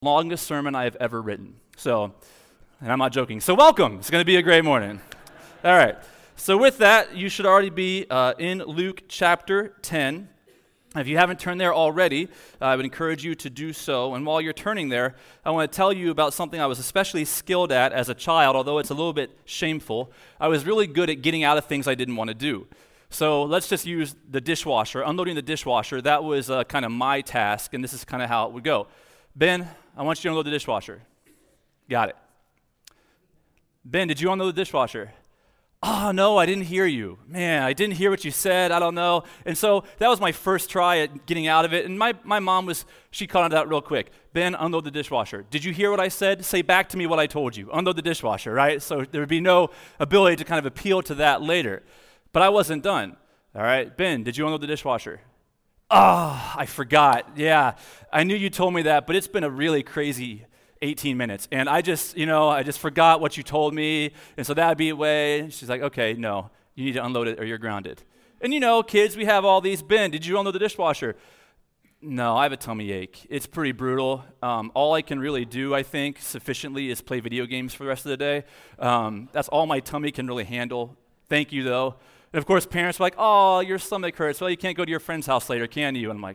Longest sermon I have ever written. And I'm not joking. So welcome. It's going to be a great morning. All right. So with that, you should already be in Luke chapter 10. If you haven't turned there already, I would encourage you to do so. And while you're turning there, I want to tell you about something I was especially skilled at as a child, although it's a little bit shameful. I was really good at getting out of things I didn't want to do. So let's just use the dishwasher. Unloading the dishwasher, that was kind of my task, and this is kind of how it would go. Ben, I want you to unload the dishwasher. Got it. Ben, did you unload the dishwasher? Oh, no, I didn't hear you. Man, I didn't hear what you said. I don't know. And so that was my first try at getting out of it. And my mom she caught on to that real quick. Ben, unload the dishwasher. Did you hear what I said? Say back to me what I told you. Unload the dishwasher, right? So there would be no ability to kind of appeal to that later. But I wasn't done. All right, Ben, did you unload the dishwasher? Oh, I forgot. Yeah, I knew you told me that, but it's been a really crazy 18 minutes. And I just forgot what you told me. And so that'd be a way. She's like, okay, no, you need to unload it or you're grounded. And kids, we have all these. Ben, did you unload the dishwasher? No, I have a tummy ache. It's pretty brutal. All I can really do, I think, sufficiently is play video games for the rest of the day. That's all my tummy can really handle. Thank you, though. And of course, parents are like, oh, your stomach hurts. Well, you can't go to your friend's house later, can you? And I'm like,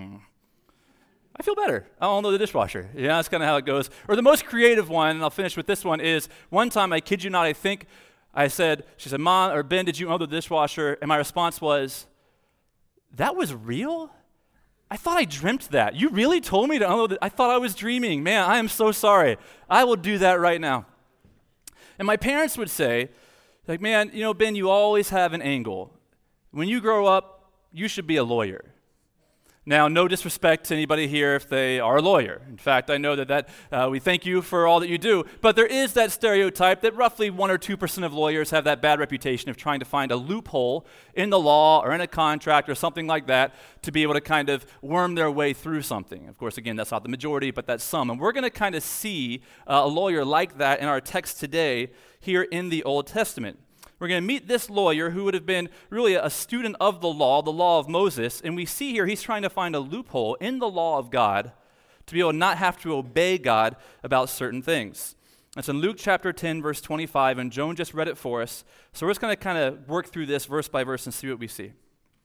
I feel better. I'll unload the dishwasher. Yeah, that's kind of how it goes. Or the most creative one, and I'll finish with this one, is one time, I kid you not, I think she said, Mom, or Ben, did you unload the dishwasher? And my response was, that was real? I thought I dreamt that. You really told me to unload it? I thought I was dreaming. Man, I am so sorry. I will do that right now. And my parents would say, like, man, Ben, you always have an angle. When you grow up, you should be a lawyer. Now, no disrespect to anybody here if they are a lawyer. In fact, I know that we thank you for all that you do. But there is that stereotype that roughly 1 or 2% of lawyers have that bad reputation of trying to find a loophole in the law or in a contract or something like that to be able to kind of worm their way through something. Of course, again, that's not the majority, but that's some. And we're going to kind of see a lawyer like that in our text today here in the Old Testament. We're going to meet this lawyer who would have been really a student of the law of Moses, and we see here he's trying to find a loophole in the law of God to be able to not have to obey God about certain things. It's in Luke chapter 10, verse 25, and Joan just read it for us. So we're just going to kind of work through this verse by verse and see what we see.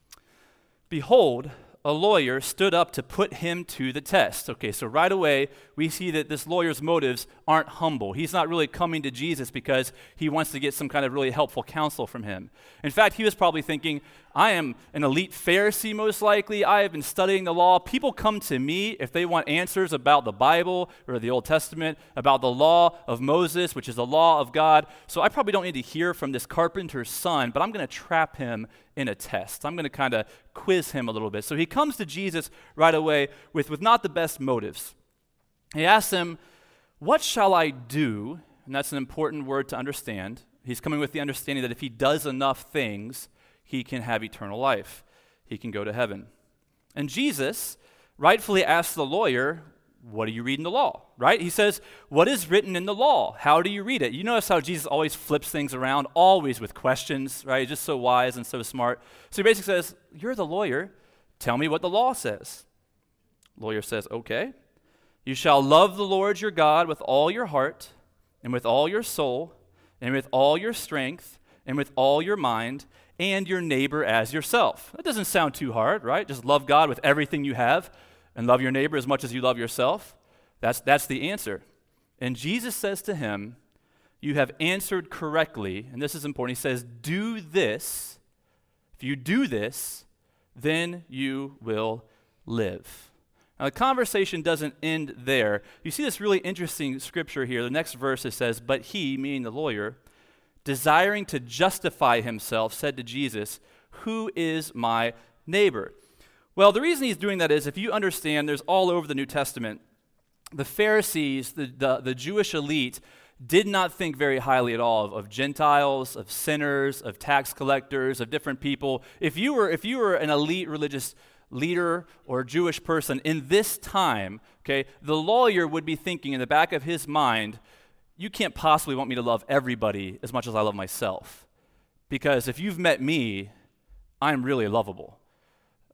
Behold, a lawyer stood up to put him to the test. Okay, so right away, we see that this lawyer's motives aren't humble. He's not really coming to Jesus because he wants to get some kind of really helpful counsel from him. In fact, he was probably thinking, I am an elite Pharisee most likely. I have been studying the law. People come to me if they want answers about the Bible or the Old Testament, about the law of Moses, which is the law of God. So I probably don't need to hear from this carpenter's son, but I'm going to trap him in a test. I'm going to kind of quiz him a little bit. So he comes to Jesus right away with not the best motives. He asks him, what shall I do? And that's an important word to understand. He's coming with the understanding that if he does enough things, he can have eternal life. He can go to heaven. And Jesus rightfully asks the lawyer, what do you read in the law, right? He says, what is written in the law? How do you read it? You notice how Jesus always flips things around, always with questions, right? He's just so wise and so smart. So he basically says, you're the lawyer. Tell me what the law says. Lawyer says, okay. You shall love the Lord your God with all your heart and with all your soul and with all your strength and with all your mind and your neighbor as yourself. That doesn't sound too hard, right? Just love God with everything you have and love your neighbor as much as you love yourself. That's the answer. And Jesus says to him, you have answered correctly, and this is important. He says, do this. If you do this, then you will live. Now, the conversation doesn't end there. You see this really interesting scripture here. The next verse, it says, but he, meaning the lawyer, desiring to justify himself, said to Jesus, who is my neighbor? Well, the reason he's doing that is, if you understand, there's all over the New Testament, the Pharisees, the Jewish elite, did not think very highly at all of Gentiles, of sinners, of tax collectors, of different people. If you were an elite religious leader or Jewish person in this time, okay, the lawyer would be thinking in the back of his mind, you can't possibly want me to love everybody as much as I love myself. Because if you've met me, I'm really lovable.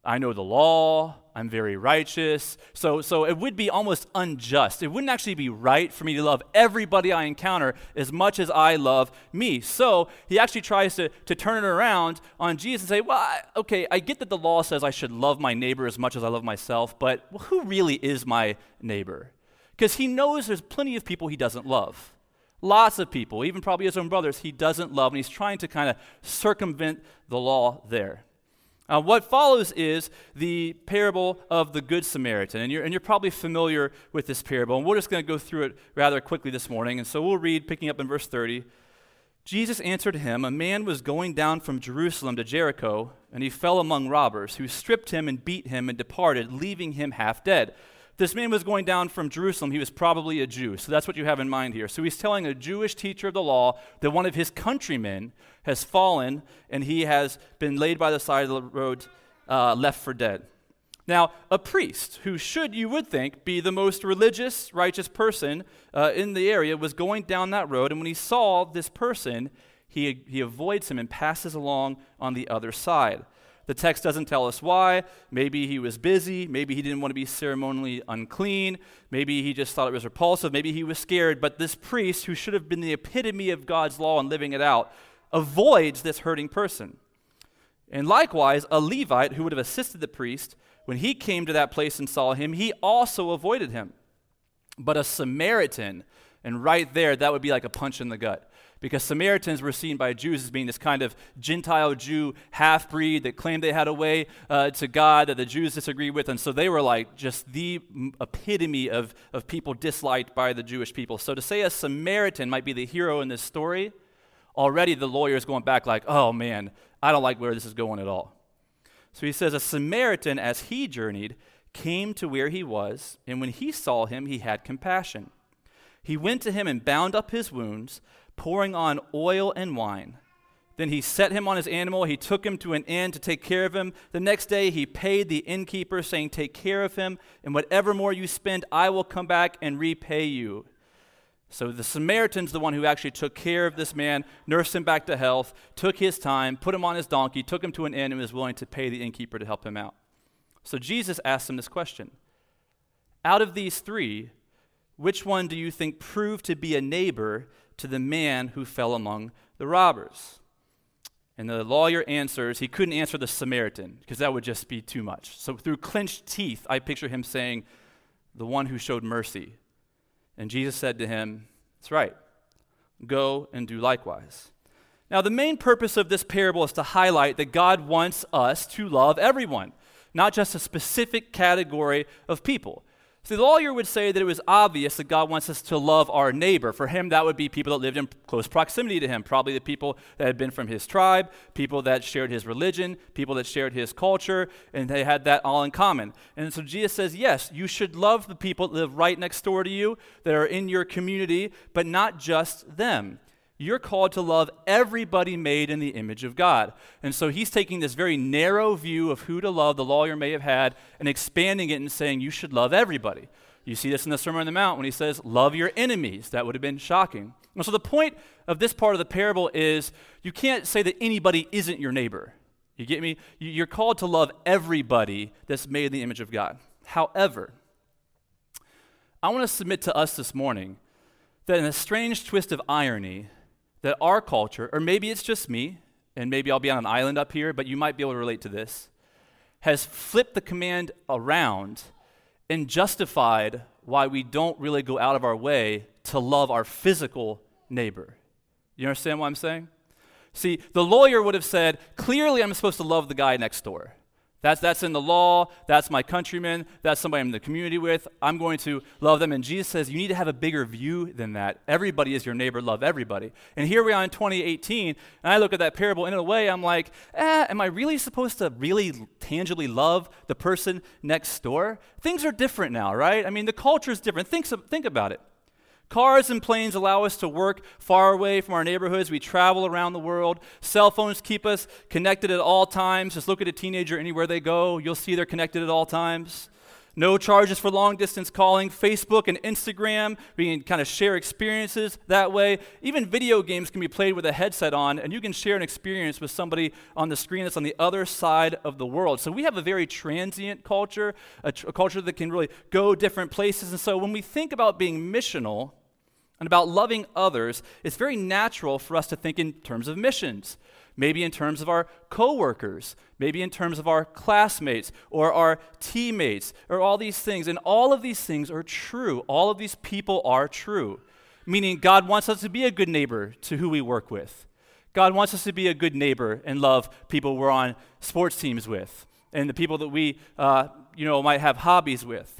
I know the law, I'm very righteous. So it would be almost unjust. It wouldn't actually be right for me to love everybody I encounter as much as I love me. So he actually tries to turn it around on Jesus and say, well, okay, I get that the law says I should love my neighbor as much as I love myself, but who really is my neighbor? Because he knows there's plenty of people he doesn't love. Lots of people, even probably his own brothers, he doesn't love, and he's trying to kind of circumvent the law there. What follows is the parable of the Good Samaritan, and you're probably familiar with this parable, and we're just going to go through it rather quickly this morning, and so we'll read, picking up in verse 30. Jesus answered him, a man was going down from Jerusalem to Jericho, and he fell among robbers, who stripped him and beat him and departed, leaving him half dead. This man was going down from Jerusalem. He was probably a Jew, so that's what you have in mind here. So he's telling a Jewish teacher of the law that one of his countrymen has fallen, and he has been laid by the side of the road, left for dead. Now, a priest, who should, you would think, be the most religious, righteous person in the area, was going down that road, and when he saw this person, he avoids him and passes along on the other side. The text doesn't tell us why. Maybe he was busy. Maybe he didn't want to be ceremonially unclean. Maybe he just thought it was repulsive. Maybe he was scared. But this priest, who should have been the epitome of God's law and living it out, avoids this hurting person. And likewise, a Levite who would have assisted the priest, when he came to that place and saw him, he also avoided him. But a Samaritan, and right there, that would be like a punch in the gut. Because Samaritans were seen by Jews as being this kind of Gentile Jew half-breed that claimed they had a way to God that the Jews disagreed with. And so they were like just the epitome of people disliked by the Jewish people. So to say a Samaritan might be the hero in this story, already the lawyer is going back like, oh man, I don't like where this is going at all. So he says, a Samaritan, as he journeyed, came to where he was, and when he saw him, he had compassion. He went to him and bound up his wounds, pouring on oil and wine. Then he set him on his animal. He took him to an inn to take care of him. The next day he paid the innkeeper, saying, take care of him, and whatever more you spend, I will come back and repay you. So the Samaritan's the one who actually took care of this man, nursed him back to health, took his time, put him on his donkey, took him to an inn, and was willing to pay the innkeeper to help him out. So Jesus asked him this question. Out of these three, which one do you think proved to be a neighbor to the man who fell among the robbers? And the lawyer answers, he couldn't answer the Samaritan because that would just be too much. So through clenched teeth, I picture him saying, the one who showed mercy. And Jesus said to him, that's right, go and do likewise. Now the main purpose of this parable is to highlight that God wants us to love everyone, not just a specific category of people. So the lawyer would say that it was obvious that God wants us to love our neighbor. For him, that would be people that lived in close proximity to him, probably the people that had been from his tribe, people that shared his religion, people that shared his culture, and they had that all in common. And so Jesus says, yes, you should love the people that live right next door to you, that are in your community, but not just them. You're called to love everybody made in the image of God. And so he's taking this very narrow view of who to love the lawyer may have had and expanding it and saying you should love everybody. You see this in the Sermon on the Mount when he says, love your enemies. That would have been shocking. And so the point of this part of the parable is you can't say that anybody isn't your neighbor. You get me? You're called to love everybody that's made in the image of God. However, I want to submit to us this morning that in a strange twist of irony, that our culture, or maybe it's just me, and maybe I'll be on an island up here, but you might be able to relate to this, has flipped the command around and justified why we don't really go out of our way to love our physical neighbor. You understand what I'm saying? See, the lawyer would have said, clearly I'm supposed to love the guy next door. That's in the law. That's my countryman. That's somebody I'm in the community with. I'm going to love them. And Jesus says you need to have a bigger view than that. Everybody is your neighbor. Love everybody. And here we are in 2018, and I look at that parable, and in a way I'm like, am I really supposed to really tangibly love the person next door? Things are different now, right? I mean, the culture is different. Think about it. Cars and planes allow us to work far away from our neighborhoods. We travel around the world. Cell phones keep us connected at all times. Just look at a teenager anywhere they go. You'll see they're connected at all times. No charges for long-distance calling. Facebook and Instagram, we can kind of share experiences that way. Even video games can be played with a headset on, and you can share an experience with somebody on the screen that's on the other side of the world. So we have a very transient culture, a culture that can really go different places. And so when we think about being missional and about loving others, it's very natural for us to think in terms of missions. Maybe in terms of our coworkers, maybe in terms of our classmates or our teammates, or all these things. And all of these things are true. All of these people are true. Meaning God wants us to be a good neighbor to who we work with. God wants us to be a good neighbor and love people we're on sports teams with, and the people that we might have hobbies with.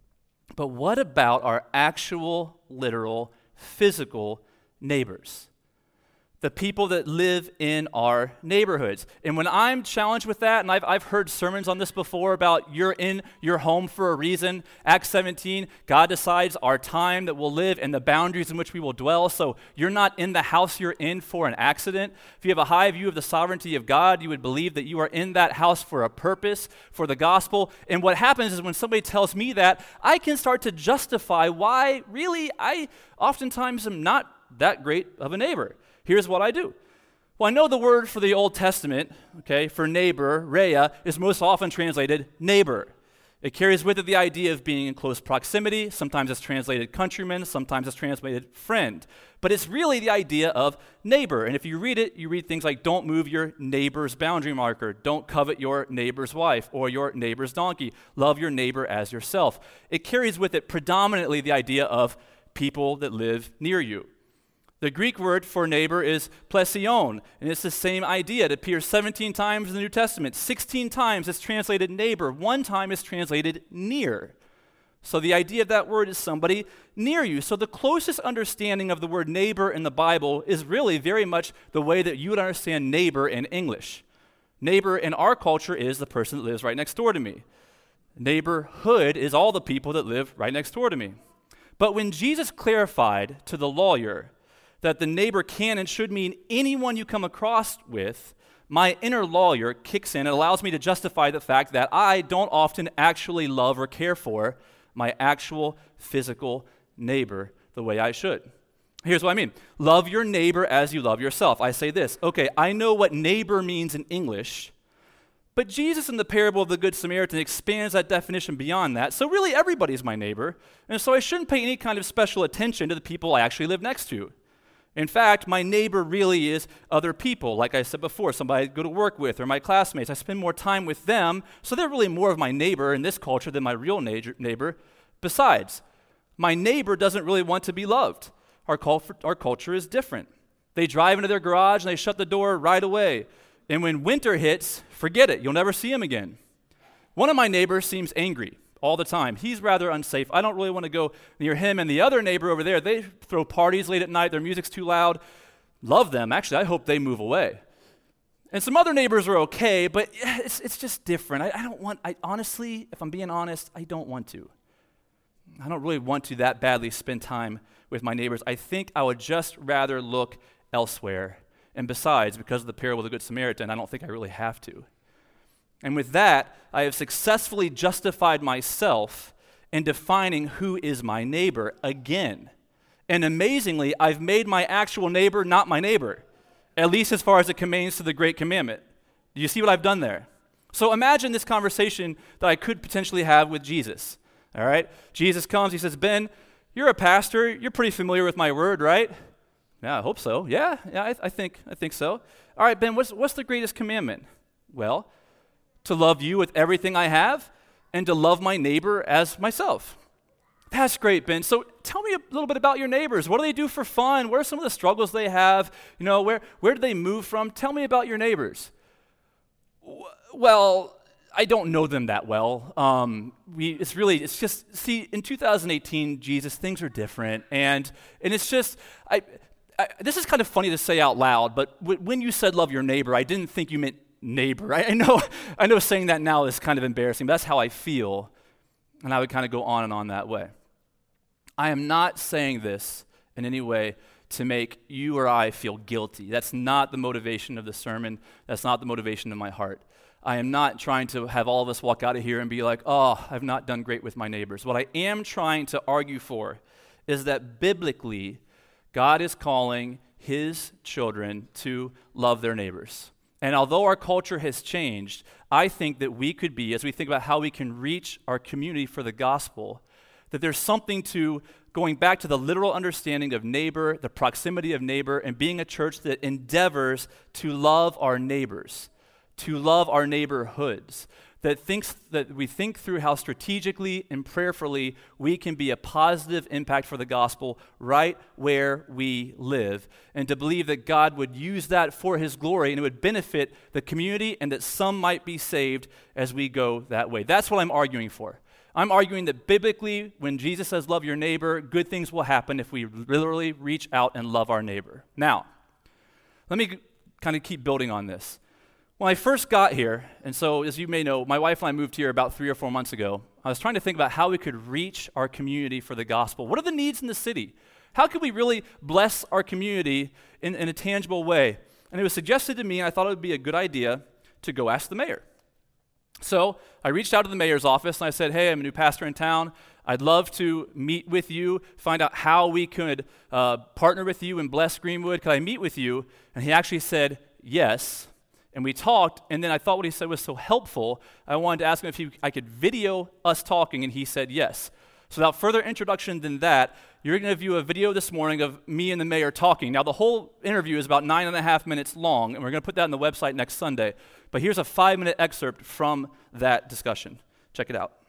But what about our actual, literal, physical neighbors? The people that live in our neighborhoods. And when I'm challenged with that, and I've heard sermons on this before about you're in your home for a reason. Acts 17, God decides our time that we'll live and the boundaries in which we will dwell. So you're not in the house you're in for an accident. If you have a high view of the sovereignty of God, you would believe that you are in that house for a purpose, for the gospel. And what happens is when somebody tells me that, I can start to justify why really I oftentimes am not that great of a neighbor. Here's what I do. Well, I know the word for the Old Testament, for neighbor, rhea, is most often translated neighbor. It carries with it the idea of being in close proximity. Sometimes it's translated countryman, sometimes it's translated friend. But it's really the idea of neighbor. And if you read it, you read things like don't move your neighbor's boundary marker, don't covet your neighbor's wife or your neighbor's donkey, love your neighbor as yourself. It carries with it predominantly the idea of people that live near you. The Greek word for neighbor is plesion, and it's the same idea. It appears 17 times in the New Testament. 16 times it's translated neighbor. 1 time it's translated near. So the idea of that word is somebody near you. So the closest understanding of the word neighbor in the Bible is really very much the way that you would understand neighbor in English. Neighbor in our culture is the person that lives right next door to me. Neighborhood is all the people that live right next door to me. But when Jesus clarified to the lawyer that the neighbor can and should mean anyone you come across with, my inner lawyer kicks in and allows me to justify the fact that I don't often actually love or care for my actual physical neighbor the way I should. Here's what I mean. Love your neighbor as you love yourself. I say this, okay, I know what neighbor means in English, but Jesus in the parable of the Good Samaritan expands that definition beyond that. So really everybody's my neighbor, and so I shouldn't pay any kind of special attention to the people I actually live next to. In fact, my neighbor really is other people, like I said before, somebody I go to work with or my classmates. I spend more time with them, so they're really more of my neighbor in this culture than my real neighbor. Besides, my neighbor doesn't really want to be loved. Our culture is different. They drive into their garage and they shut the door right away. And when winter hits, forget it. You'll never see them again. One of my neighbors seems angry all the time. He's rather unsafe. I don't really want to go near him. And the other neighbor over there, they throw parties late at night. Their music's too loud. Love them. Actually, I hope they move away. And some other neighbors are okay, but it's just different. I honestly, if I'm being honest, I don't want to. I don't really want to that badly spend time with my neighbors. I think I would just rather look elsewhere. And besides, because of the parable of the Good Samaritan, I don't think I really have to. And with that, I have successfully justified myself in defining who is my neighbor again. And amazingly, I've made my actual neighbor not my neighbor, at least as far as it pertains to the Great Commandment. Do you see what I've done there? So imagine this conversation that I could potentially have with Jesus. All right? Jesus comes, he says, Ben, you're a pastor. You're pretty familiar with my word, right? Yeah, I hope so. Yeah, I think so. All right, Ben, what's the greatest commandment? Well, to love you with everything I have and to love my neighbor as myself. That's great, Ben. So tell me a little bit about your neighbors. What do they do for fun? What are some of the struggles they have? You know, where do they move from? Tell me about your neighbors. Well, I don't know them that well. It's just, see, in 2018, Jesus, things are different. And it's just, this is kind of funny to say out loud, but when you said love your neighbor, I didn't think you meant neighbor. I know saying that now is kind of embarrassing, but that's how I feel, and I would kind of go on and on that way. I am not saying this in any way to make you or I feel guilty. That's not the motivation of the sermon. That's not the motivation of my heart. I am not trying to have all of us walk out of here and be like, oh, I've not done great with my neighbors. What I am trying to argue for is that biblically, God is calling his children to love their neighbors. And although our culture has changed, I think that we could be, as we think about how we can reach our community for the gospel, that there's something to going back to the literal understanding of neighbor, the proximity of neighbor, and being a church that endeavors to love our neighbors, to love our neighborhoods, that we think through how strategically and prayerfully we can be a positive impact for the gospel right where we live, and to believe that God would use that for his glory and it would benefit the community and that some might be saved as we go that way. That's what I'm arguing for. I'm arguing that biblically, when Jesus says love your neighbor, good things will happen if we literally reach out and love our neighbor. Now, let me kind of keep building on this. When I first got here, and so as you may know, my wife and I moved here about 3 or 4 months ago. I was trying to think about how we could reach our community for the gospel. What are the needs in the city? How could we really bless our community in a tangible way? And it was suggested to me, and I thought it would be a good idea to go ask the mayor. So I reached out to the mayor's office and I said, hey, I'm a new pastor in town. I'd love to meet with you, find out how we could partner with you and bless Greenwood. Could I meet with you? And he actually said yes. And we talked, and then I thought what he said was so helpful, I wanted to ask him if I could video us talking, and he said yes. So without further introduction than that, you're going to view a video this morning of me and the mayor talking. Now, the whole interview is about 9.5 minutes long, and we're going to put that on the website next Sunday. But here's a 5-minute excerpt from that discussion. Check it out.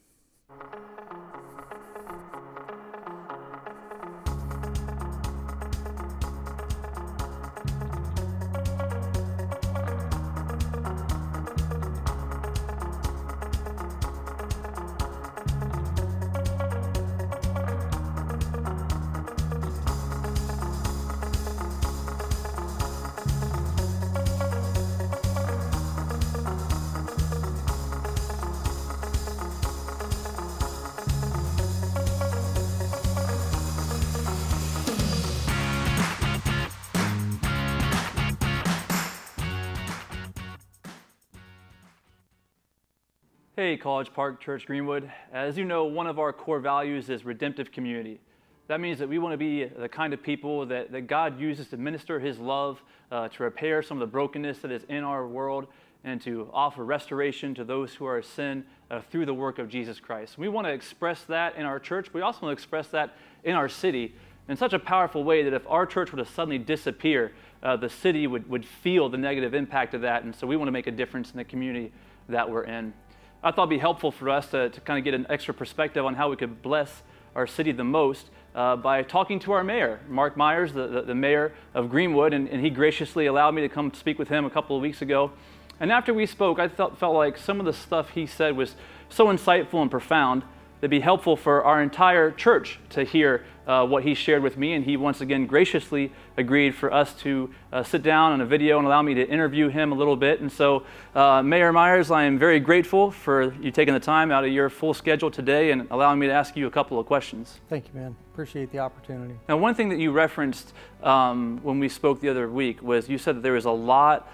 Hey, College Park Church Greenwood. As you know, one of our core values is redemptive community. That means that we want to be the kind of people that God uses to minister his love, to repair some of the brokenness that is in our world, and to offer restoration to those who are in sin through the work of Jesus Christ. We want to express that in our church, but we also want to express that in our city in such a powerful way that if our church were to suddenly disappear, the city would feel the negative impact of that, and so we want to make a difference in the community that we're in. I thought it'd be helpful for us to kind of get an extra perspective on how we could bless our city the most by talking to our mayor, Mark Myers, the mayor of Greenwood, and he graciously allowed me to come speak with him a couple of weeks ago. And after we spoke, I felt like some of the stuff he said was so insightful and profound that'd be helpful for our entire church to hear what he shared with me, and he once again graciously agreed for us to sit down on a video and allow me to interview him a little bit. And so, Mayor Myers, I am very grateful for you taking the time out of your full schedule today and allowing me to ask you a couple of questions. Thank you, man. Appreciate the opportunity. Now, one thing that you referenced when we spoke the other week was you said that there was a lot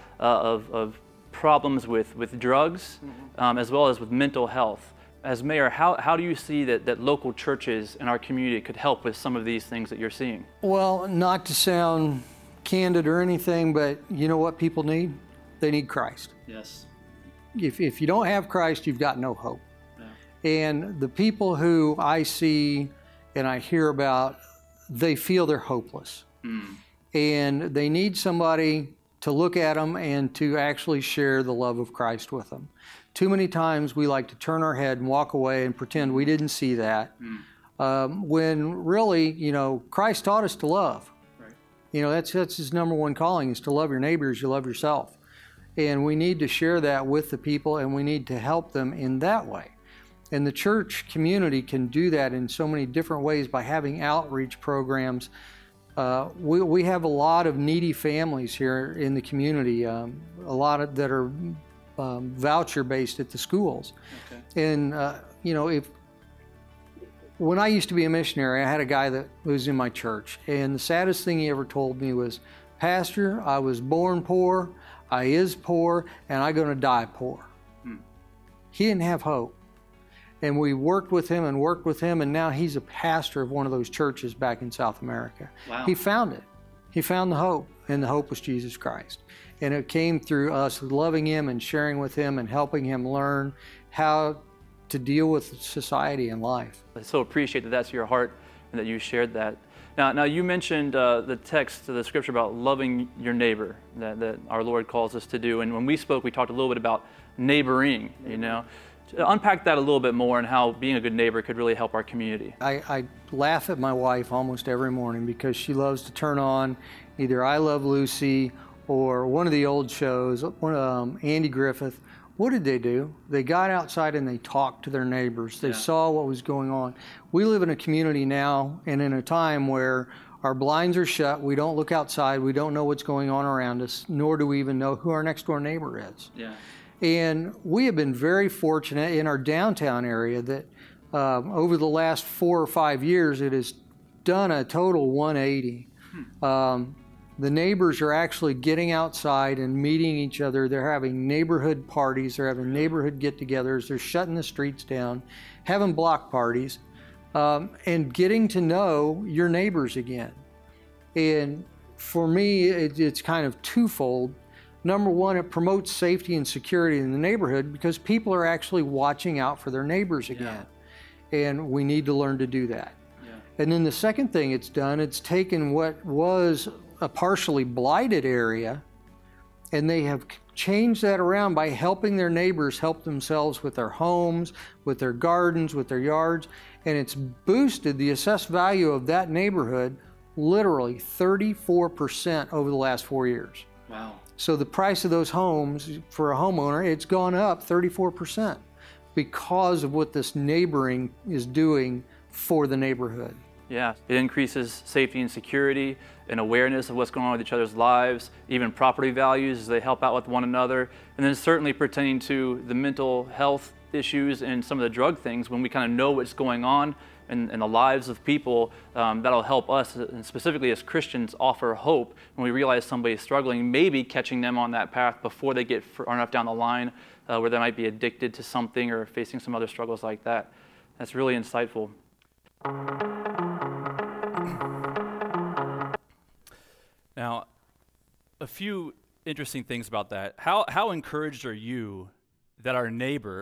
of problems with drugs, as well as with mental health. As mayor, how do you see that local churches in our community could help with some of these things that you're seeing? Well, not to sound candid or anything, but you know what people need? They need Christ. Yes. If you don't have Christ, you've got no hope. Yeah. And the people who I see and I hear about, they feel they're hopeless. And they need somebody to look at them and to actually share the love of Christ with them. Too many times we like to turn our head and walk away and pretend we didn't see that, when really, Christ taught us to love. Right. That's his number one calling, is to love your neighbor as you love yourself. And we need to share that with the people, and we need to help them in that way. And the church community can do that in so many different ways by having outreach programs. We have a lot of needy families here in the community, a lot that are voucher-based at the schools. Okay. And, when I used to be a missionary, I had a guy that was in my church, and the saddest thing he ever told me was, Pastor, I was born poor, I is poor, and I'm going to die poor. He didn't have hope. And we worked with him, and now he's a pastor of one of those churches back in South America. Wow. He found it. He found the hope, and the hope was Jesus Christ. And it came through us loving him and sharing with him and helping him learn how to deal with society and life. I so appreciate that that's your heart and that you shared that. Now you mentioned the text of the scripture about loving your neighbor that our Lord calls us to do. And when we spoke, we talked a little bit about neighboring, you know. To unpack that a little bit more and how being a good neighbor could really help our community. I laugh at my wife almost every morning because she loves to turn on either I Love Lucy or one of the old shows, Andy Griffith. What did they do? They got outside and they talked to their neighbors. They saw what was going on. We live in a community now and in a time where our blinds are shut. We don't look outside. We don't know what's going on around us, nor do we even know who our next door neighbor is. Yeah. And we have been very fortunate in our downtown area that over the last 4 or 5 years, it has done a total 180. The neighbors are actually getting outside and meeting each other. They're having neighborhood parties. They're having neighborhood get-togethers. They're shutting the streets down, having block parties, and getting to know your neighbors again. And for me, it's kind of twofold. Number one, it promotes safety and security in the neighborhood because people are actually watching out for their neighbors again. And we need to learn to do that. And then the second thing it's done, it's taken what was a partially blighted area, and they have changed that around by helping their neighbors help themselves with their homes, with their gardens, with their yards, and it's boosted the assessed value of that neighborhood literally 34% over the last 4 years. Wow. So the price of those homes for a homeowner, it's gone up 34% because of what this neighboring is doing for the neighborhood. Yeah, it increases safety and security and awareness of what's going on with each other's lives, even property values as they help out with one another, and then certainly pertaining to the mental health issues and some of the drug things. When we kind of know what's going on in the lives of people, that'll help us, and specifically as Christians, offer hope when we realize somebody's struggling, maybe catching them on that path before they get far enough down the line where they might be addicted to something or facing some other struggles like that. That's really insightful. Now, a few interesting things about that. How encouraged are you that our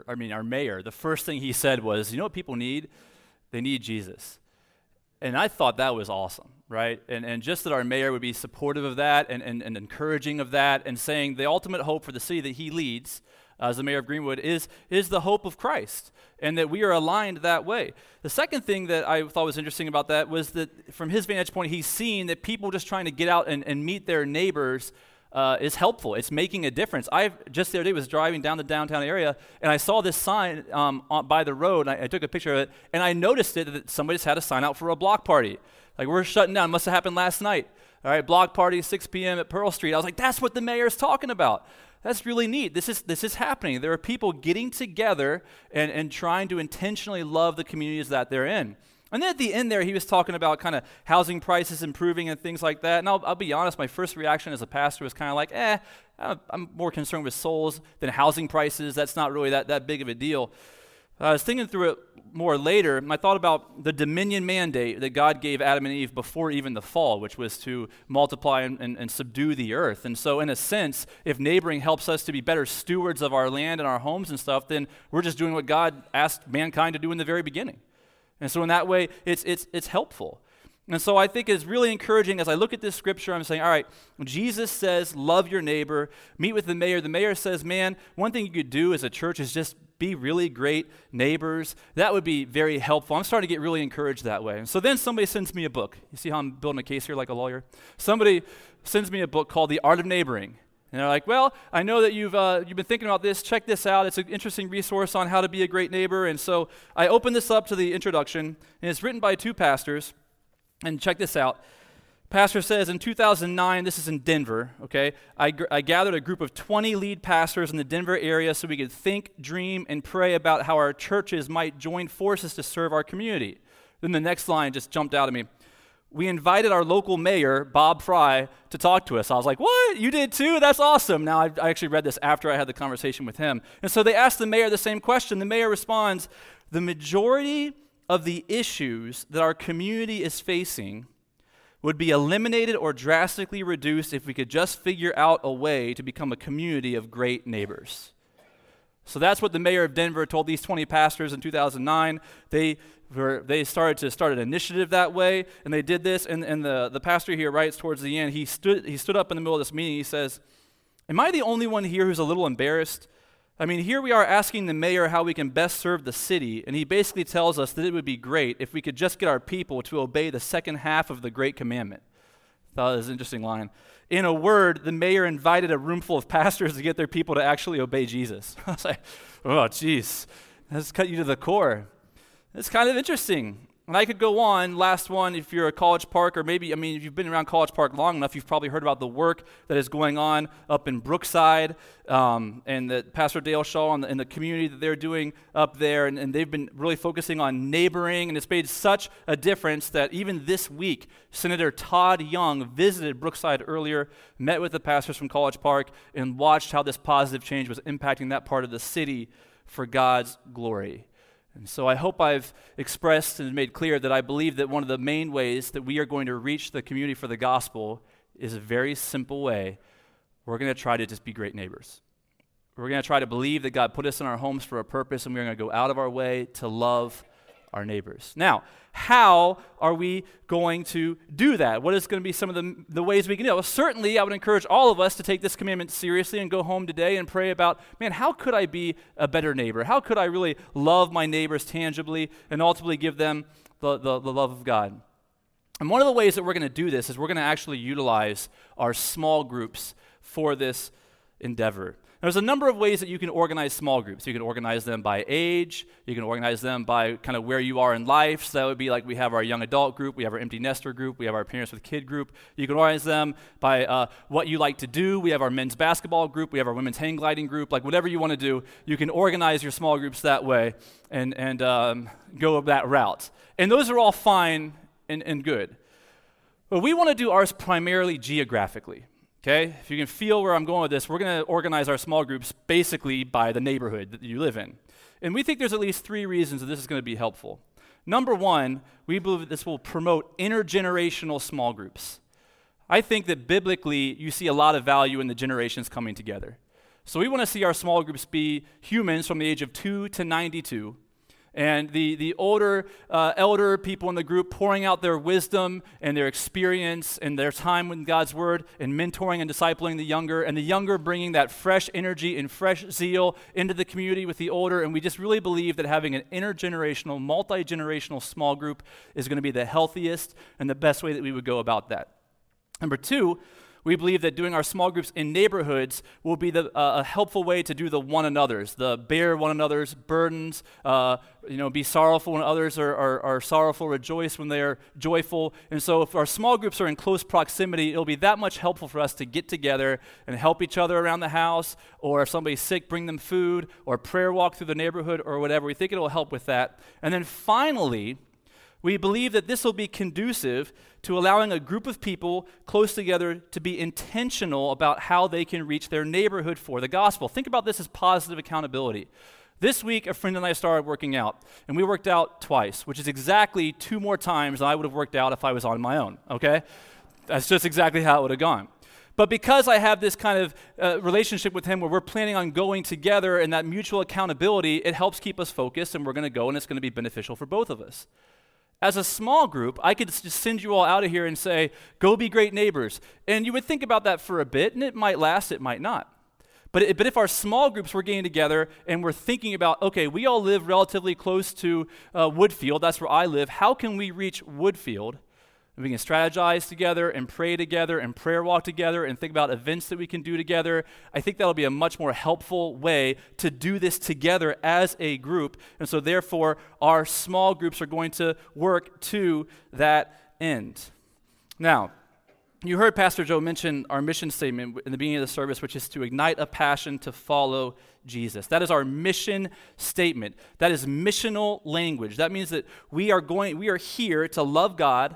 mayor, the first thing he said was, you know what people need? They need Jesus. And I thought that was awesome, right? And just that our mayor would be supportive of that and encouraging of that and saying the ultimate hope for the city that he leads as the mayor of Greenwood is the hope of Christ, and that we are aligned that way. The second thing that I thought was interesting about that was that from his vantage point, he's seen that people just trying to get out and meet their neighbors is helpful. It's making a difference. I just the other day was driving down the downtown area, and I saw this sign by the road, and I took a picture of it, and I noticed that somebody just had a sign out for a block party. Like, we're shutting down. It must have happened last night. All right, block party, 6 p.m. at Pearl Street. I was like, that's what the mayor's talking about. That's really neat. This is happening. There are people getting together and trying to intentionally love the communities that they're in. And then at the end there, he was talking about kind of housing prices improving and things like that. And I'll be honest, my first reaction as a pastor was kind of like, I'm more concerned with souls than housing prices. That's not really that big of a deal. I was thinking through it more later, and I thought about the dominion mandate that God gave Adam and Eve before even the fall, which was to multiply and subdue the earth. And so in a sense, if neighboring helps us to be better stewards of our land and our homes and stuff, then we're just doing what God asked mankind to do in the very beginning. And so in that way, it's helpful. And so I think it's really encouraging as I look at this scripture, I'm saying, all right, Jesus says, love your neighbor, meet with the mayor. The mayor says, man, one thing you could do as a church is just be really great neighbors. That would be very helpful. I'm starting to get really encouraged that way. And so then somebody sends me a book. You see how I'm building a case here like a lawyer? Somebody sends me a book called The Art of Neighboring. And they're like, well, I know that you've been thinking about this. Check this out. It's an interesting resource on how to be a great neighbor. And so I opened this up to the introduction, and it's written by 2 pastors. And check this out. Pastor says, in 2009, this is in Denver, okay, I gathered a group of 20 lead pastors in the Denver area so we could think, dream, and pray about how our churches might join forces to serve our community. Then the next line just jumped out at me. we invited our local mayor, Bob Fry, to talk to us. I was like, what? You did too? That's awesome. Now, I actually read this after I had the conversation with him. And so they asked the mayor the same question. The mayor responds, the majority of the issues that our community is facing would be eliminated or drastically reduced if we could just figure out a way to become a community of great neighbors. So that's what the mayor of Denver told these 20 pastors in 2009. They started an initiative that way, and they did this. And the pastor here writes towards the end, he stood up in the middle of this meeting. He says, am I the only one here who's a little embarrassed? I mean, here we are asking the mayor how we can best serve the city, and he basically tells us that it would be great if we could just get our people to obey the second half of the Great Commandment. I thought it was an interesting line. In a word, the mayor invited a room full of pastors to get their people to actually obey Jesus. I was like, oh, geez, that's cut you to the core. It's kind of interesting. And I could go on. Last one, if you're a College Park, or maybe, if you've been around College Park long enough, you've probably heard about the work that is going on up in Brookside, and that Pastor Dale Shaw and the community that they're doing up there, and they've been really focusing on neighboring, and it's made such a difference that even this week, Senator Todd Young visited Brookside earlier, met with the pastors from College Park, and watched how this positive change was impacting that part of the city for God's glory. And so I hope I've expressed and made clear that I believe that one of the main ways that we are going to reach the community for the gospel is a very simple way. We're going to try to just be great neighbors. We're going to try to believe that God put us in our homes for a purpose, and we're going to go out of our way to love our neighbors. Now, how are we going to do that? What is going to be some of the ways we can do it? Well, certainly, I would encourage all of us to take this commandment seriously and go home today and pray about, man, how could I be a better neighbor? How could I really love my neighbors tangibly and ultimately give them the love of God? And one of the ways that we're going to do this is we're going to actually utilize our small groups for this endeavor. There's a number of ways that you can organize small groups. You can organize them by age. You can organize them by kind of where you are in life. So that would be like we have our young adult group, we have our empty nester group, we have our parents with kid group. You can organize them by what you like to do. We have our men's basketball group. We have our women's hang gliding group. Like whatever you want to do, you can organize your small groups that way and go that route. And those are all fine and good. But we want to do ours primarily geographically. Okay, if you can feel where I'm going with this, we're going to organize our small groups basically by the neighborhood that you live in. And we think there's at least 3 reasons that this is going to be helpful. Number one, we believe that this will promote intergenerational small groups. I think that biblically, you see a lot of value in the generations coming together. So we want to see our small groups be humans from the age of 2 to 92, and the older elder people in the group pouring out their wisdom and their experience and their time with God's word and mentoring and discipling the younger, and the younger bringing that fresh energy and fresh zeal into the community with the older. And we just really believe that having an intergenerational, multi-generational small group is going to be the healthiest and the best way that we would go about that. Number 2, we believe that doing our small groups in neighborhoods will be a helpful way to do the one another's, the bear one another's burdens, be sorrowful when others are sorrowful, rejoice when they are joyful. And so if our small groups are in close proximity, it'll be that much helpful for us to get together and help each other around the house, or if somebody's sick, bring them food, or prayer walk through the neighborhood or whatever. We think it'll help with that. And then finally, we believe that this will be conducive to allowing a group of people close together to be intentional about how they can reach their neighborhood for the gospel. Think about this as positive accountability. This week, a friend and I started working out, and we worked out twice, which is exactly 2 more times than I would have worked out if I was on my own, okay? That's just exactly how it would have gone. But because I have this kind of relationship with him where we're planning on going together and that mutual accountability, it helps keep us focused, and we're going to go, and it's going to be beneficial for both of us. As a small group, I could just send you all out of here and say, go be great neighbors. And you would think about that for a bit, and it might last, it might not. But if our small groups were getting together and we're thinking about, okay, we all live relatively close to Woodfield, that's where I live, how can we reach Woodfield? And we can strategize together and pray together and prayer walk together and think about events that we can do together. I think that'll be a much more helpful way to do this together as a group. And so therefore, our small groups are going to work to that end. Now, you heard Pastor Joe mention our mission statement in the beginning of the service, which is to ignite a passion to follow Jesus. That is our mission statement. That is missional language. That means that we are here to love God,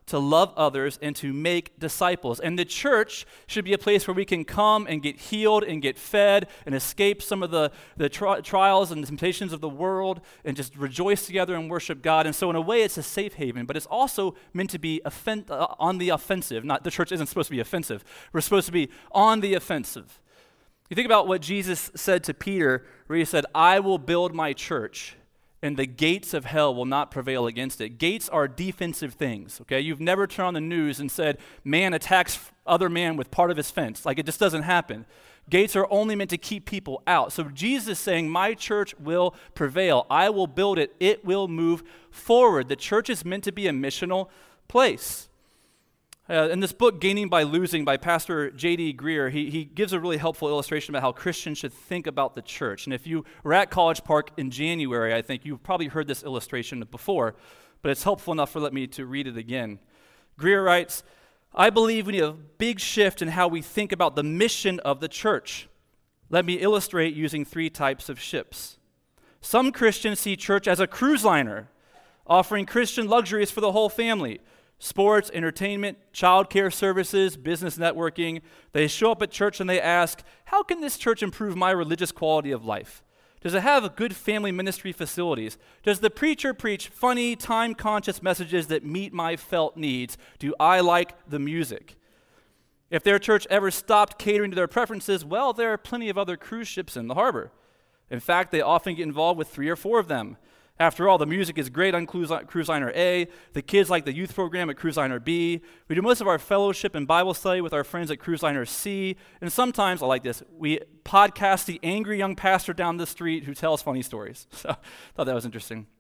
to love others, and to make disciples. And the church should be a place where we can come and get healed and get fed and escape some of the trials and the temptations of the world and just rejoice together and worship God. And so in a way, it's a safe haven, but it's also meant to be on the offensive. Not the church isn't supposed to be offensive. We're supposed to be on the offensive. You think about what Jesus said to Peter, where he said, I will build my church, and the gates of hell will not prevail against it. Gates are defensive things, okay? You've never turned on the news and said, man attacks other man with part of his fence. Like, it just doesn't happen. Gates are only meant to keep people out. So Jesus is saying, my church will prevail. I will build it. It will move forward. The church is meant to be a missional place. In this book, Gaining by Losing, by Pastor J.D. Greer, he gives a really helpful illustration about how Christians should think about the church. And if you were at College Park in January, I think you've probably heard this illustration before, but it's helpful enough for me to read it again. Greer writes, I believe we need a big shift in how we think about the mission of the church. Let me illustrate using 3 types of ships. Some Christians see church as a cruise liner, offering Christian luxuries for the whole family. Sports, entertainment, childcare services, business networking. They show up at church and they ask, how can this church improve my religious quality of life? Does it have good family ministry facilities? Does the preacher preach funny, time-conscious messages that meet my felt needs? Do I like the music? If their church ever stopped catering to their preferences, well, there are plenty of other cruise ships in the harbor. In fact, they often get involved with 3 or 4 of them. After all, the music is great on Cruise Liner A. The kids like the youth program at Cruise Liner B. We do most of our fellowship and Bible study with our friends at Cruise Liner C. And sometimes, I like this, we podcast the angry young pastor down the street who tells funny stories. So I thought that was interesting.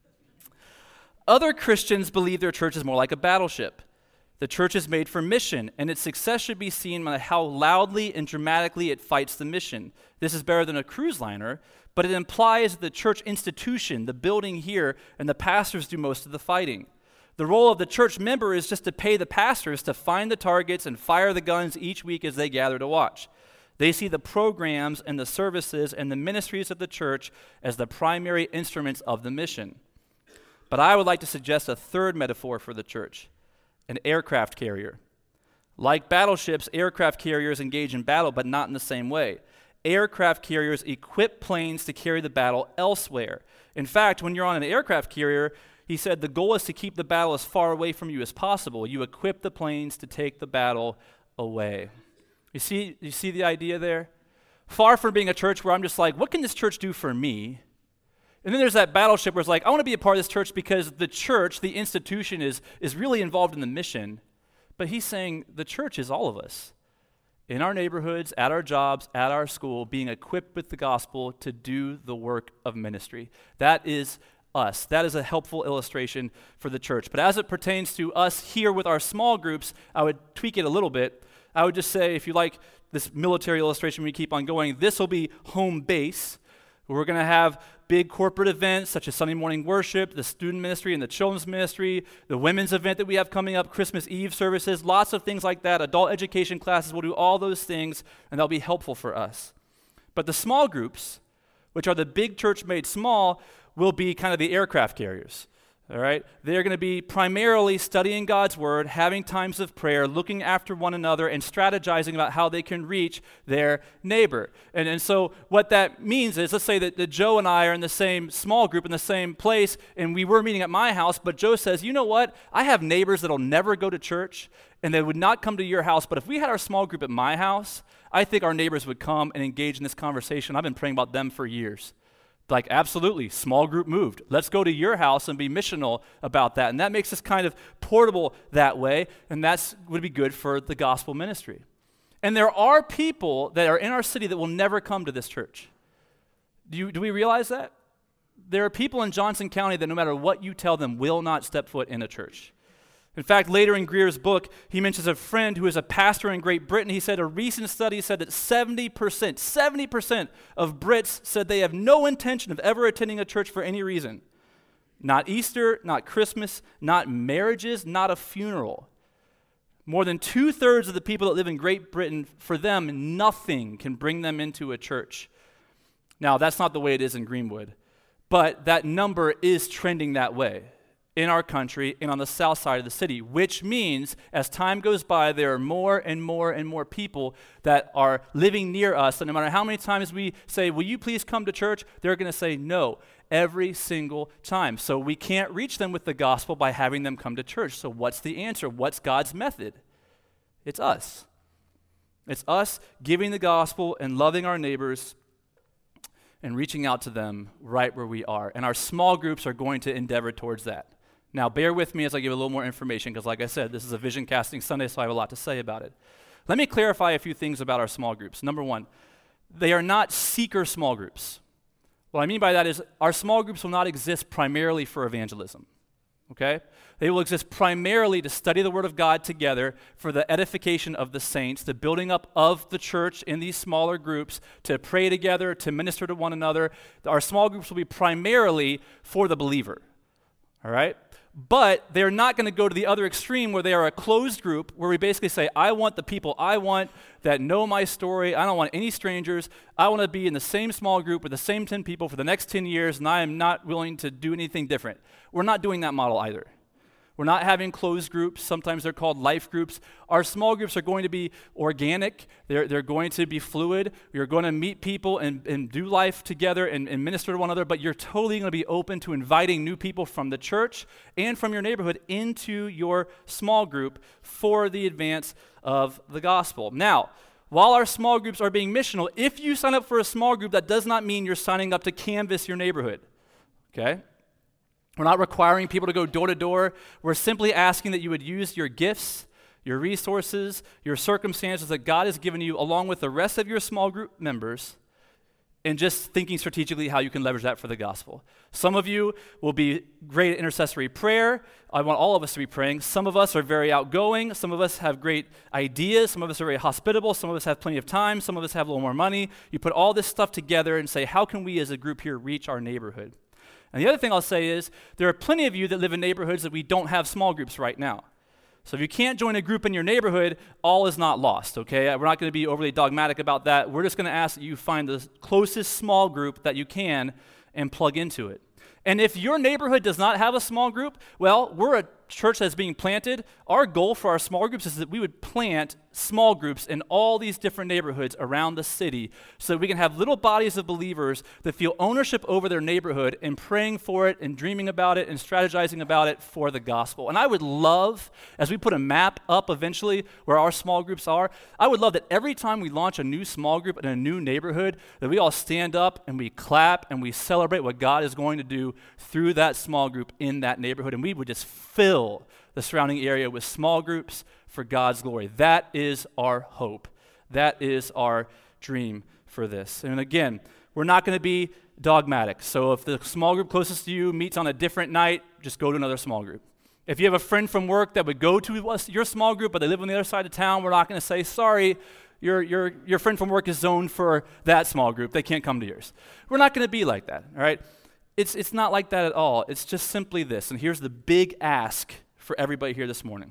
Other Christians believe their church is more like a battleship. The church is made for mission, and its success should be seen by how loudly and dramatically it fights the mission. This is better than a cruise liner, but it implies the church institution, the building here, and the pastors do most of the fighting. The role of the church member is just to pay the pastors to find the targets and fire the guns each week as they gather to watch. They see the programs and the services and the ministries of the church as the primary instruments of the mission. But I would like to suggest a third metaphor for the church: an aircraft carrier. Like battleships, aircraft carriers engage in battle, but not in the same way. Aircraft carriers equip planes to carry the battle elsewhere. In fact, when you're on an aircraft carrier, he said the goal is to keep the battle as far away from you as possible. You equip the planes to take the battle away. You see the idea there? Far from being a church where I'm just like, what can this church do for me? And then there's that battleship where it's like, I want to be a part of this church because the church, the institution, is really involved in the mission. But he's saying the church is all of us. In our neighborhoods, at our jobs, at our school, being equipped with the gospel to do the work of ministry. That is us. That is a helpful illustration for the church. But as it pertains to us here with our small groups, I would tweak it a little bit. I would just say, if you like this military illustration, we keep on going, this will be home base. We're going to have big corporate events such as Sunday morning worship, the student ministry and the children's ministry, the women's event that we have coming up, Christmas Eve services, lots of things like that. Adult education classes, we'll do all those things, and they'll be helpful for us. But the small groups, which are the big church made small, will be kind of the aircraft carriers. All right? They're going to be primarily studying God's word, having times of prayer, looking after one another, and strategizing about how they can reach their neighbor. And so what that means is, let's say that Joe and I are in the same small group in the same place, and we were meeting at my house, but Joe says, you know what? I have neighbors that'll never go to church, and they would not come to your house, but if we had our small group at my house, I think our neighbors would come and engage in this conversation. I've been praying about them for years. Like, absolutely, small group moved. Let's go to your house and be missional about that. And that makes us kind of portable that way, and that would be good for the gospel ministry. And there are people that are in our city that will never come to this church. Do we realize that? There are people in Johnson County that no matter what you tell them will not step foot in a church. In fact, later in Greer's book, he mentions a friend who is a pastor in Great Britain. He said a recent study said that 70% of Brits said they have no intention of ever attending a church for any reason. Not Easter, not Christmas, not marriages, not a funeral. More than 2/3 of the people that live in Great Britain, for them, nothing can bring them into a church. Now, that's not the way it is in Greenwood, but that number is trending that way. in our country and on the south side of the city, which means as time goes by, there are more and more and more people that are living near us. And no matter how many times we say, will you please come to church? They're going to say no every single time. So we can't reach them with the gospel by having them come to church. So what's the answer? What's God's method? It's us. It's us giving the gospel and loving our neighbors and reaching out to them right where we are. And our small groups are going to endeavor towards that. Now, bear with me as I give a little more information, because like I said, this is a Vision Casting Sunday, so I have a lot to say about it. Let me clarify a few things about our small groups. Number one, they are not seeker small groups. What I mean by that is our small groups will not exist primarily for evangelism, okay? They will exist primarily to study the Word of God together for the edification of the saints, the building up of the church in these smaller groups, to pray together, to minister to one another. Our small groups will be primarily for the believer, all right? But they're not going to go to the other extreme where they are a closed group where we basically say, I want the people I want that know my story. I don't want any strangers. I want to be in the same small group with the same 10 people for the next 10 years, and I am not willing to do anything different. We're not doing that model either. We're not having closed groups. Sometimes they're called life groups. Our small groups are going to be organic. They're going to be fluid. You're going to meet people and do life together and minister to one another, but you're totally going to be open to inviting new people from the church and from your neighborhood into your small group for the advance of the gospel. Now, while our small groups are being missional, if you sign up for a small group, that does not mean you're signing up to canvass your neighborhood, okay? We're not requiring people to go door to door. We're simply asking that you would use your gifts, your resources, your circumstances that God has given you along with the rest of your small group members, and just thinking strategically how you can leverage that for the gospel. Some of you will be great at intercessory prayer. I want all of us to be praying. Some of us are very outgoing. Some of us have great ideas. Some of us are very hospitable. Some of us have plenty of time. Some of us have a little more money. You put all this stuff together and say, how can we as a group here reach our neighborhood? And the other thing I'll say is, there are plenty of you that live in neighborhoods that we don't have small groups right now. So if you can't join a group in your neighborhood, all is not lost, okay? We're not going to be overly dogmatic about that. We're just going to ask that you find the closest small group that you can and plug into it. And if your neighborhood does not have a small group, well, we're a church that's being planted. Our goal for our small groups is that we would plant small groups in all these different neighborhoods around the city so that we can have little bodies of believers that feel ownership over their neighborhood and praying for it and dreaming about it and strategizing about it for the gospel. And I would love, as we put a map up eventually where our small groups are, I would love that every time we launch a new small group in a new neighborhood, that we all stand up and we clap and we celebrate what God is going to do through that small group in that neighborhood, and we would just fill the surrounding area with small groups for God's glory. That is our hope. That is our dream for this. And again, we're not going to be dogmatic. So if the small group closest to you meets on a different night, just go to another small group. If you have a friend from work that would go to your small group, but they live on the other side of town, we're not going to say, sorry, your friend from work is zoned for that small group. They can't come to yours. We're not going to be like that, all right? It's not like that at all. It's just simply this, and here's the big ask for everybody here this morning.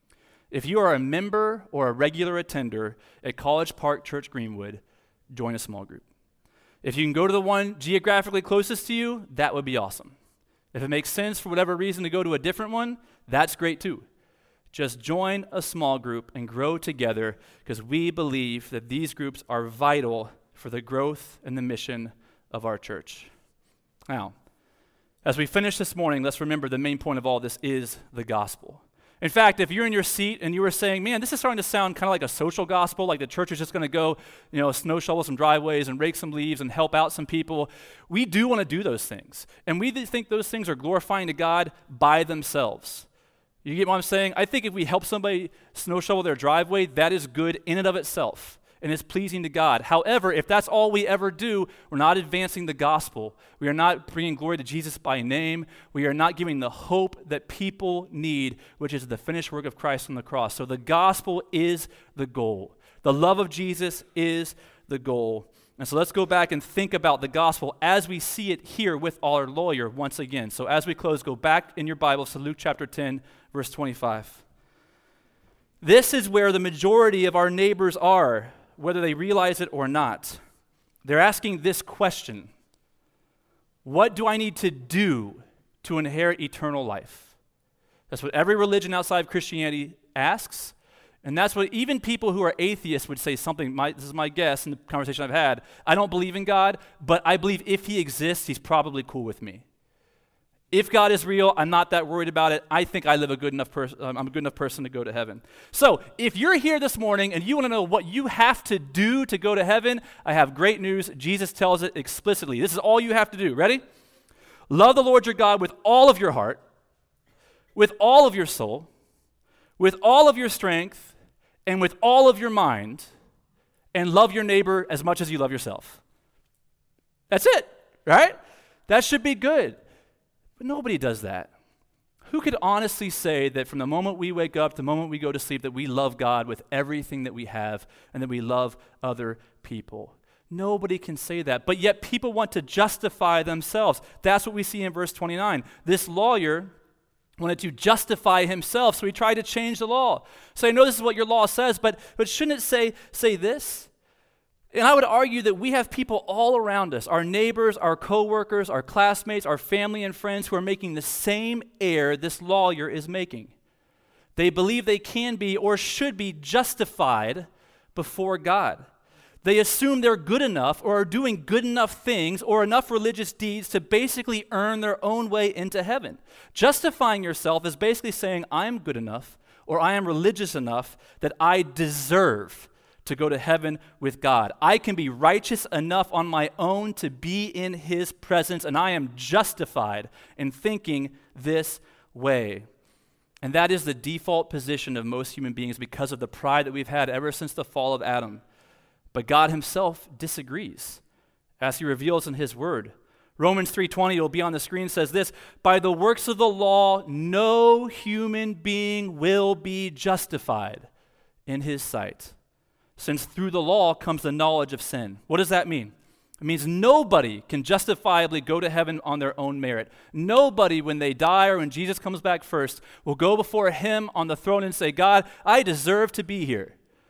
If you are a member or a regular attender at College Park Church Greenwood, join a small group. If you can go to the one geographically closest to you, that would be awesome. If it makes sense for whatever reason to go to a different one, that's great too. Just join a small group and grow together, because we believe that these groups are vital for the growth and the mission of our church. Now, as we finish this morning, let's remember the main point of all this is the gospel. In fact, if you're in your seat and you were saying, man, this is starting to sound kind of like a social gospel, like the church is just going to go, snow shovel some driveways and rake some leaves and help out some people, we do want to do those things. And we think those things are glorifying to God by themselves. You get what I'm saying? I think if we help somebody snow shovel their driveway, that is good in and of itself, and is pleasing to God. However, if that's all we ever do, we're not advancing the gospel. We are not bringing glory to Jesus by name. We are not giving the hope that people need, which is the finished work of Christ on the cross. So the gospel is the goal. The love of Jesus is the goal. And so let's go back and think about the gospel as we see it here with our lawyer once again. So as we close, go back in your Bibles to Luke chapter 10, verse 25. This is where the majority of our neighbors are, whether they realize it or not. They're asking this question: what do I need to do to inherit eternal life? That's what every religion outside of Christianity asks. And that's what even people who are atheists would say something, this is my guess in the conversation I've had. I don't believe in God, but I believe if he exists, he's probably cool with me. If God is real, I'm not that worried about it. I think I live a good enough person. I'm a good enough person to go to heaven. So if you're here this morning and you want to know what you have to do to go to heaven, I have great news. Jesus tells it explicitly. This is all you have to do. Ready? Love the Lord your God with all of your heart, with all of your soul, with all of your strength, and with all of your mind, and love your neighbor as much as you love yourself. That's it, right? That should be good. But nobody does that. Who could honestly say that from the moment we wake up to the moment we go to sleep that we love God with everything that we have and that we love other people? Nobody can say that, but yet people want to justify themselves. That's what we see in verse 29. This lawyer wanted to justify himself, so he tried to change the law. So I know this is what your law says, but shouldn't it say this? And I would argue that we have people all around us, our neighbors, our coworkers, our classmates, our family and friends who are making the same error this lawyer is making. They believe they can be or should be justified before God. They assume they're good enough or are doing good enough things or enough religious deeds to basically earn their own way into heaven. Justifying yourself is basically saying, I'm good enough or I am religious enough that I deserve to go to heaven with God. I can be righteous enough on my own to be in his presence, and I am justified in thinking this way. And that is the default position of most human beings because of the pride that we've had ever since the fall of Adam. But God himself disagrees, as he reveals in his word. Romans 3:20, it'll be on the screen, says this, by the works of the law, no human being will be justified in his sight, since through the law comes the knowledge of sin. What does that mean? It means nobody can justifiably go to heaven on their own merit. Nobody, when they die or when Jesus comes back first, will go before him on the throne and say, God, I deserve to be here.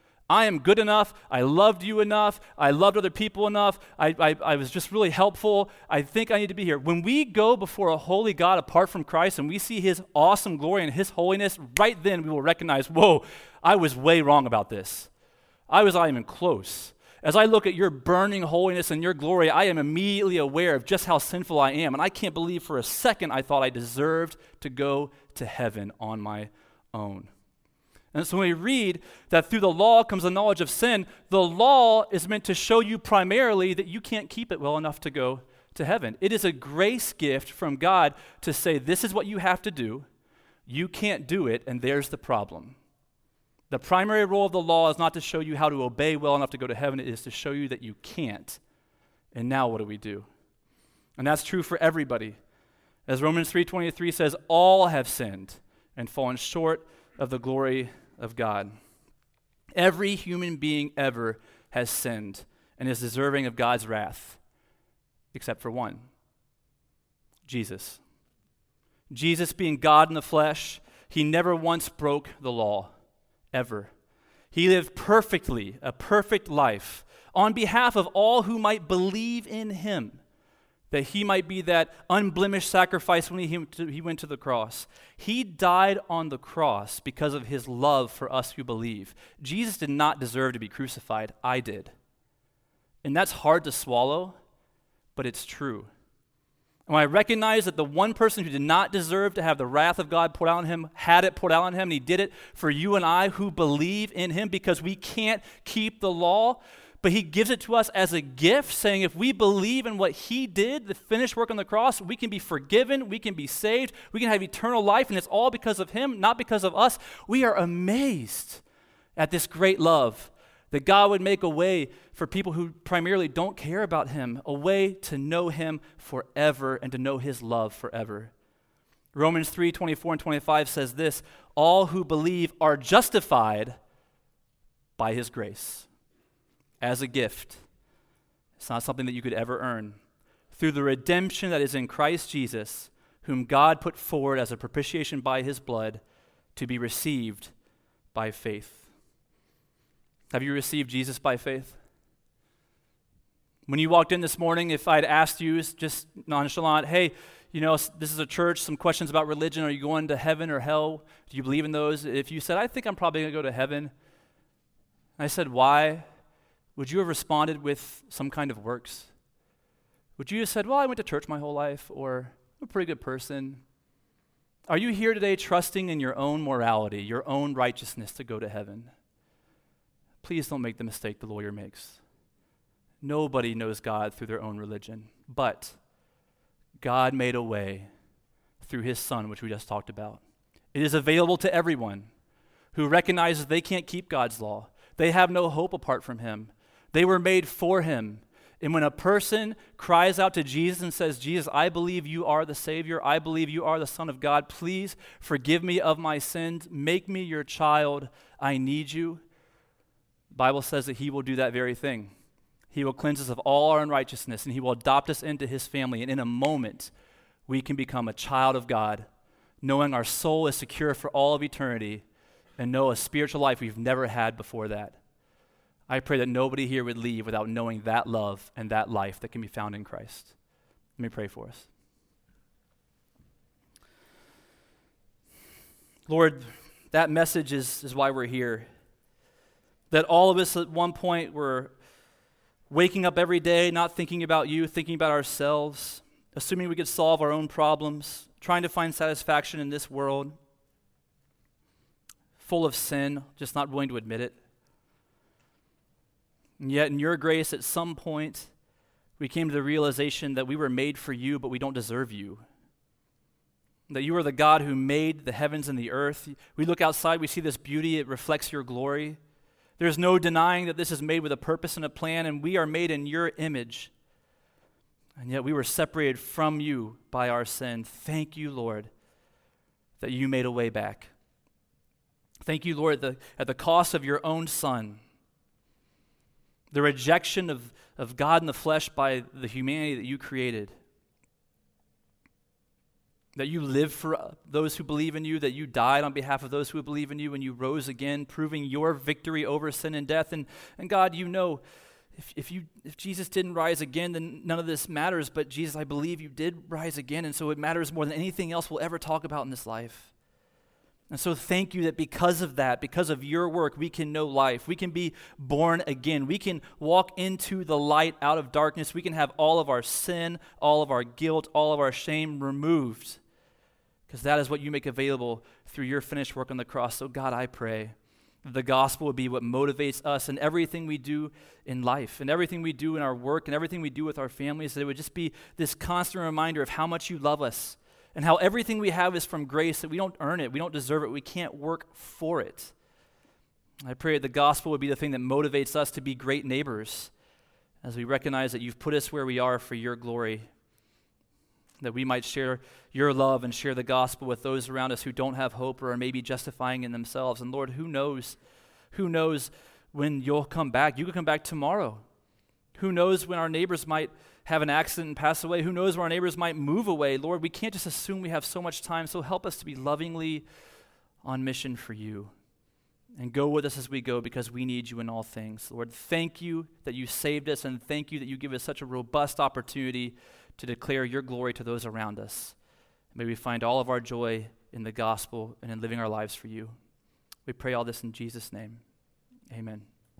I am good enough, I loved you enough, I loved other people enough, I was just really helpful, I think I need to be here. When we go before a holy God apart from Christ and we see his awesome glory and his holiness, right then we will recognize, whoa, I was way wrong about this. I was not even close. As I look at your burning holiness and your glory, I am immediately aware of just how sinful I am, and I can't believe for a second I thought I deserved to go to heaven on my own. And so when we read that through the law comes the knowledge of sin, the law is meant to show you primarily that you can't keep it well enough to go to heaven. It is a grace gift from God to say, this is what you have to do, you can't do it, and there's the problem. The primary role of the law is not to show you how to obey well enough to go to heaven, it is to show you that you can't. And now what do? And that's true for everybody. As Romans 3:23 says, all have sinned and fallen short of the glory of God. Every human being ever has sinned and is deserving of God's wrath, except for one, Jesus. Jesus being God in the flesh, he never once broke the law, ever. He lived perfectly, a perfect life, on behalf of all who might believe in him, that he might be that unblemished sacrifice when he went to the cross. He died on the cross because of his love for us who believe. Jesus did not deserve to be crucified. I did. And that's hard to swallow, but it's true. And when I recognize that the one person who did not deserve to have the wrath of God poured out on him had it poured out on him, and he did it for you and I who believe in him because we can't keep the law, but he gives it to us as a gift, saying if we believe in what he did, the finished work on the cross, we can be forgiven, we can be saved, we can have eternal life, and it's all because of him, not because of us. We are amazed at this great love, that God would make a way for people who primarily don't care about him, a way to know him forever and to know his love forever. Romans 3:24 and 25 says this, all who believe are justified by his grace. As a gift. It's not something that you could ever earn. Through the redemption that is in Christ Jesus, whom God put forward as a propitiation by his blood to be received by faith. Have you received Jesus by faith? When you walked in this morning, if I'd asked you just nonchalant, hey, This is a church, some questions about religion. Are you going to heaven or hell? Do you believe in those? If you said, I think I'm probably going to go to heaven, and I said, why? Would you have responded with some kind of works? Would you have said, well, I went to church my whole life, or I'm a pretty good person? Are you here today trusting in your own morality, your own righteousness to go to heaven? Please don't make the mistake the lawyer makes. Nobody knows God through their own religion, but God made a way through his Son, which we just talked about. It is available to everyone who recognizes they can't keep God's law. They have no hope apart from him. They were made for him. And when a person cries out to Jesus and says, Jesus, I believe you are the Savior. I believe you are the Son of God. Please forgive me of my sins. Make me your child. I need you. The Bible says that he will do that very thing. He will cleanse us of all our unrighteousness, and he will adopt us into his family. And in a moment, we can become a child of God, knowing our soul is secure for all of eternity, and know a spiritual life we've never had before that. I pray that nobody here would leave without knowing that love and that life that can be found in Christ. Let me pray for us. Lord, that message is why we're here. That all of us at one point were waking up every day, not thinking about you, thinking about ourselves, assuming we could solve our own problems, trying to find satisfaction in this world, full of sin, just not willing to admit it. And yet in your grace, at some point, we came to the realization that we were made for you, but we don't deserve you. That you are the God who made the heavens and the earth. We look outside, we see this beauty, it reflects your glory. There's no denying that this is made with a purpose and a plan, and we are made in your image. And yet we were separated from you by our sin. Thank you, Lord, that you made a way back. Thank you, Lord, at the cost of your own Son, the rejection of God in the flesh by the humanity that you created, that you lived for those who believe in you, that you died on behalf of those who believe in you, and you rose again, proving your victory over sin and death. And God, you know, if Jesus didn't rise again, then none of this matters. But Jesus, I believe you did rise again, and so it matters more than anything else we'll ever talk about in this life. And so thank you that because of that, because of your work, we can know life. We can be born again. We can walk into the light out of darkness. We can have all of our sin, all of our guilt, all of our shame removed, because that is what you make available through your finished work on the cross. So God, I pray that the gospel would be what motivates us in everything we do in life, and everything we do in our work, and everything we do with our families, that it would just be this constant reminder of how much you love us, and how everything we have is from grace, that we don't earn it, we don't deserve it, we can't work for it. I pray that the gospel would be the thing that motivates us to be great neighbors as we recognize that you've put us where we are for your glory, that we might share your love and share the gospel with those around us who don't have hope or are maybe justifying in themselves. And Lord, who knows when you'll come back? You could come back tomorrow. Who knows when our neighbors might have an accident and pass away? Who knows when our neighbors might move away? Lord, we can't just assume we have so much time, so help us to be lovingly on mission for you. And go with us as we go, because we need you in all things. Lord, thank you that you saved us, and thank you that you give us such a robust opportunity to declare your glory to those around us. May we find all of our joy in the gospel and in living our lives for you. We pray all this in Jesus' name. Amen.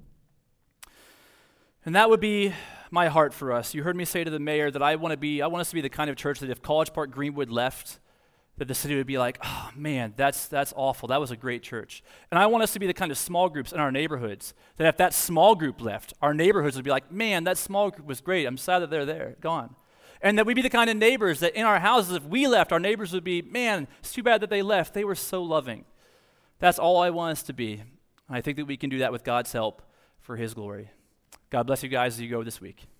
And that would be my heart for us. You heard me say to the mayor that I want us to be the kind of church that if College Park Greenwood left, that the city would be like, oh man, that's awful. That was a great church. And I want us to be the kind of small groups in our neighborhoods that if that small group left, our neighborhoods would be like, man, that small group was great. I'm sad that they're there, gone. And that we'd be the kind of neighbors that in our houses, if we left, our neighbors would be, man, it's too bad that they left. They were so loving. That's all I want us to be. And I think that we can do that with God's help for his glory. God bless you guys as you go this week.